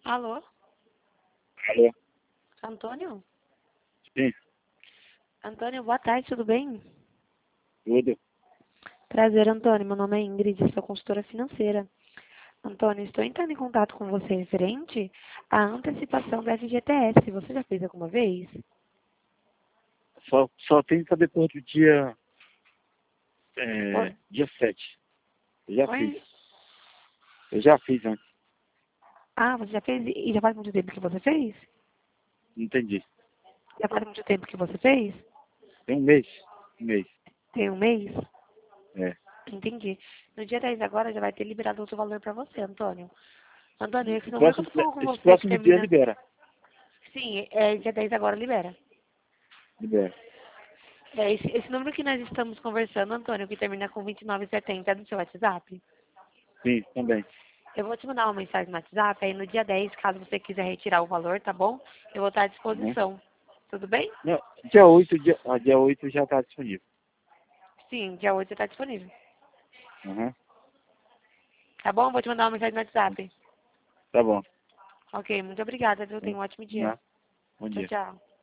Alô? Alô? Antônio? Sim, Antônio, boa tarde, tudo bem? tudo. Prazer, Antônio. Meu nome é Ingrid, sou consultora financeira. Antônio, estou entrando em contato com você referente à antecipação da FGTS. Você já fez alguma vez? Só tem que fazer depois do dia, Oi? dia 7. Eu já fiz. Oi? Eu já fiz antes. Ah, você já fez? E já faz muito tempo que você fez? Não entendi. Já faz muito tempo que você fez? Tem um mês. Um mês. Tem um mês? É. Entendi. No dia 10 agora já vai ter liberado outro valor para você, Antônio. Antônio, esse Esse número que eu próximo, tô falando com esse você que próximo dia termina... libera. Sim, dia 10 agora libera. Libera. Esse número que nós estamos conversando, Antônio, que termina com 2970, é do seu WhatsApp? Sim, também. Eu vou te mandar uma mensagem no WhatsApp, aí no dia 10, caso você quiser retirar o valor, tá bom? Eu vou estar à Uhum. disposição. Tudo bem? Não, dia 8 já está disponível. Sim, dia 8 está disponível. Uhum. Tá bom? Vou te mandar uma mensagem no WhatsApp. Tá bom. Ok, muito obrigada, viu? Tenha um ótimo dia. Né? Bom Tchau, dia. tchau.